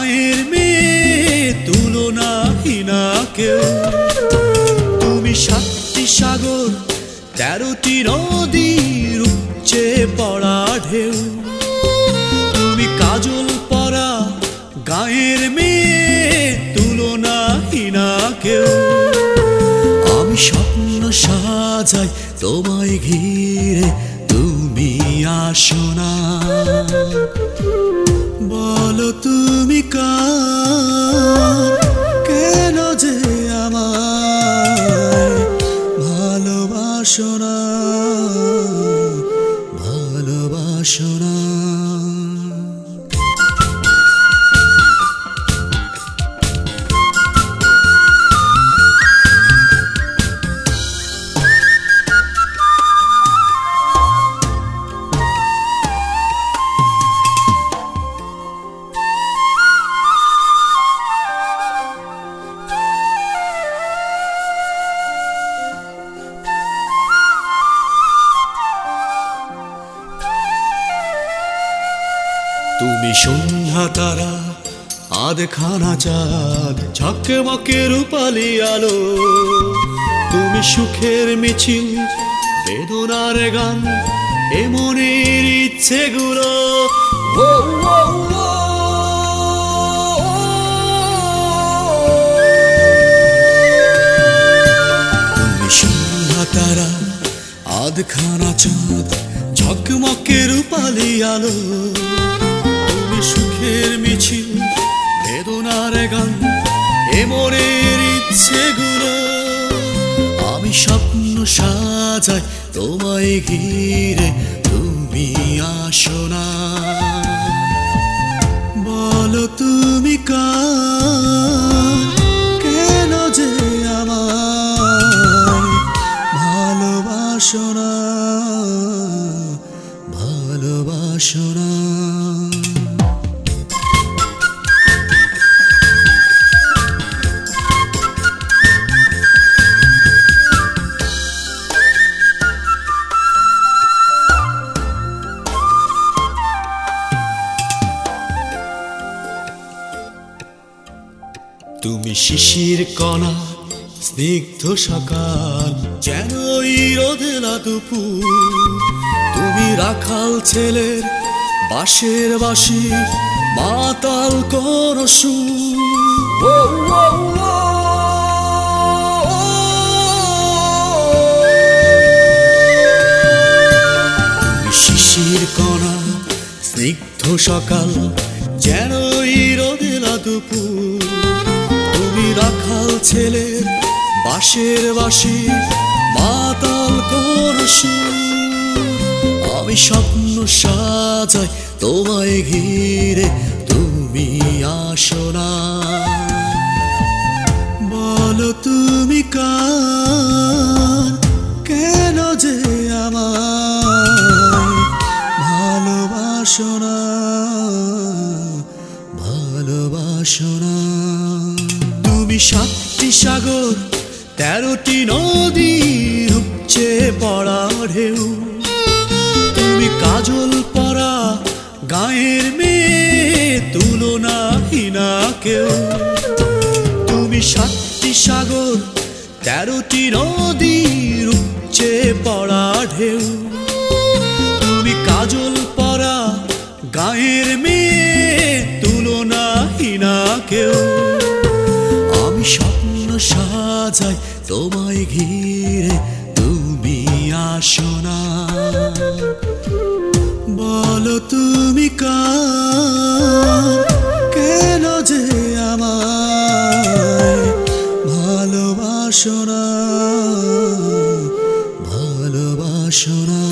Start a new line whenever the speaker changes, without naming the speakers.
গায়ের মেয়ে তুলনাহীনা কেউ। তুমি সাতটি সাগর 13টি নদীর উপচে পড়া ঢেউ। তুমি কাজল পরা গায়ের মেয়ে তুলনাহীনা কেউ। আমি স্বপ্ন সাজাই তোমায় ঘিরে, তুমি আসো না। বলো তুমি কার, কেন যে আমায় ভালোবাসো না, ভালোবাসো না। তুমি সন্ধ্যা তারা, আধখানা চাঁদ, ঝকমকে রূপালি আলো। তুমি সুখের মিছিল, বেদনার গান, এ মনের ইচ্ছেগুলো। তুমি সন্ধ্যা তারা, আধখানা চাঁদ, ঝকমকে রূপালি আলো। সুখের মিছিল, বেদনার গান, এ মনের ইচ্ছেগুলো। আমি স্বপ্ন সাজাই তোমায় ঘিরে, তুমি আসো না। বলো তুমি কার, কেন যে আমায় ভালোবাসো না, ভালোবাসো না। তুমি শিশির কণা, স্নিগ্ধ সকাল, যেন রোদেলা দুপুর। তুমি রাখাল ছেলের বাঁশের বাঁশি, মাতাল কোন সুর। তুমি শিশির কণা, স্নিগ্ধ সকাল, যেন রোদেলা দুপুর। তুমি রাখাল ছেলের বাঁশের বাঁশি, মাতাল কোন সুর। আমি স্বপ্ন সাজাই তোমায় ঘিরে, তুমি আসো না। বলো তুমি কার, কেন যে আমায় ভালোবাসো না, ভালোবাসো না। তুমি সাতটি সাগর, 13টি নদীর উপচে পড়া ঢেউ। তুমি কাজল পরা গায়ের মেয়ে তুলনাহীনা কেউ। তুমি সাতটি সাগর, 13টি নদীর উপচে পড়া ঢেউ। তুমি কাজল পরা গায়ের মেয়ে তুলনাহীনা কেউ। আমি স্বপ্ন সাজাই তোমায় ঘিরে, তুমি আসো না। বলো তুমি কার, কেন যে আমায় ভালোবাসো না, ভালোবাসো না।